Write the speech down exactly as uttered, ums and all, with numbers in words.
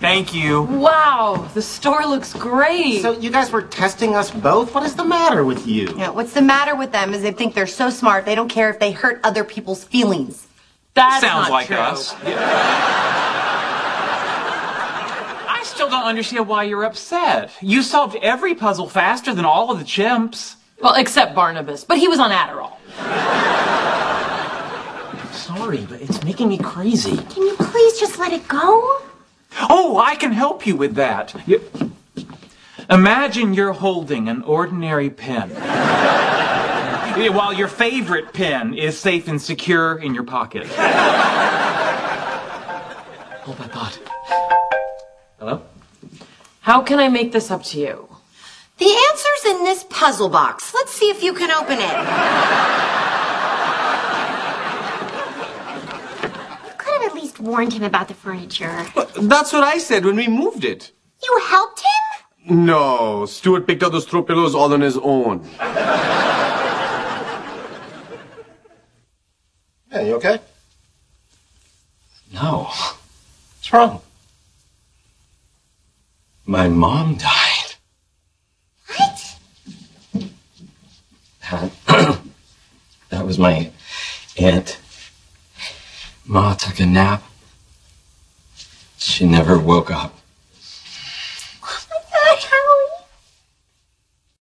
Thank you. Wow, the store looks great. So you guys were testing us both? What is the matter with you? Yeah, what's the matter with them is they think they're so smart, they don't care if they hurt other people's feelings. That sounds not like true. us. I still don't understand why you're upset. You solved every puzzle faster than all of the chimps. Well, except Barnabas, but he was on Adderall. Sorry, but it's making me crazy. Can you please just let it go? Oh, I can help you with that. You... Imagine you're holding an ordinary pen while your favorite pen is safe and secure in your pocket. Hold that thought. Hello? How can I make this up to you? The answer's in this puzzle box. Let's see if you can open it. You could have at least warned him about the furniture. That's what I said when we moved it. You helped him? No, Stuart picked out those throw pillows all on his own. Yeah, you okay? No. What's wrong? My mom died. What? That, that was my aunt. Ma took a nap. She never woke up.